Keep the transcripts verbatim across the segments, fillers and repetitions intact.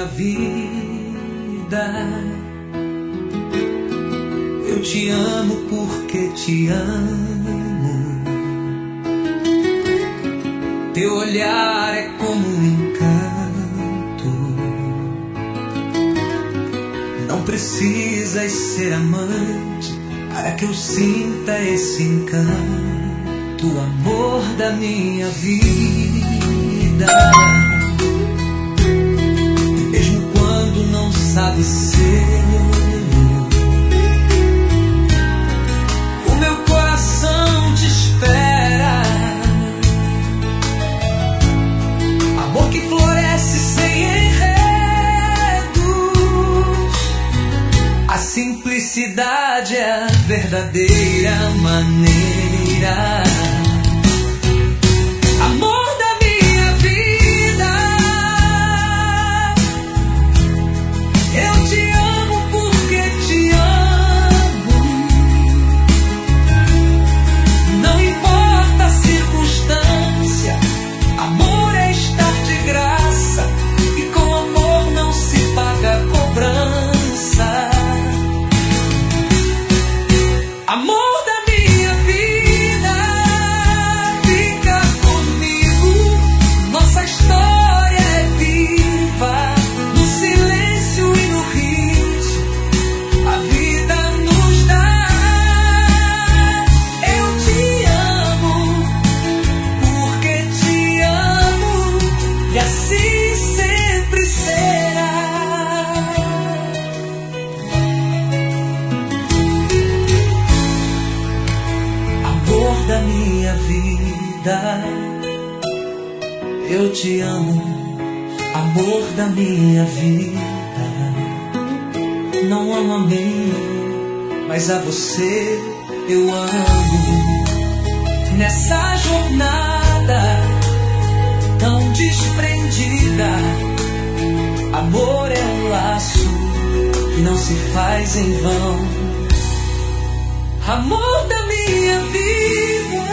vida. Eu te amo porque te amo. Teu olhar é como um encanto. Não precisas ser amante para que eu sinta esse encanto, amor da minha vida. Mesmo quando não sabe ser, o meu coração te espera. Amor que floresce sem enredos. A simplicidade é a verdadeira maneira. Amor da minha vida, eu te amo porque te amo. Não importa a circunstância, amor é estar de graça, e com amor não se paga cobrança. Amor da minha vida, fica comigo. Nossa história é viva, no silêncio e no riso a vida nos dá. Eu te amo porque te amo, e assim sempre será. Amor da minha vida, eu te amo, amor da minha vida. Não amo a mim, mas a você eu amo. Nessa jornada tão desprendida, amor é um laço que não se faz em vão. Amor da minha vida,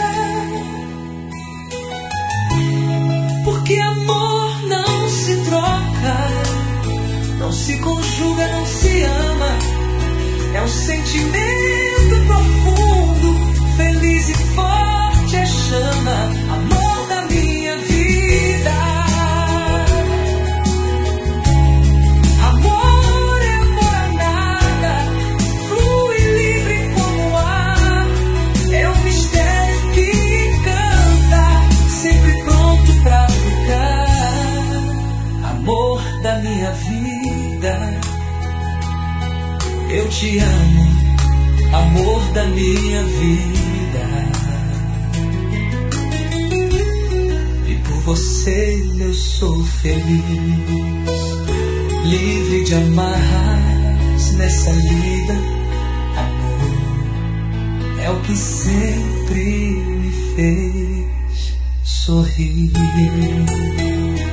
porque amor não se troca, não se conjuga, não se ama. É um sentimento profundo, feliz e forte é chama. Amor da minha vida, amor é amor a nada, flui livre como o ar. É um mistério que encanta, sempre pronto pra ficar. Amor da minha vida, eu te amo, amor da minha vida. E por você eu sou feliz, livre de amarras nessa vida. Amor é o que sempre me fez sorrir.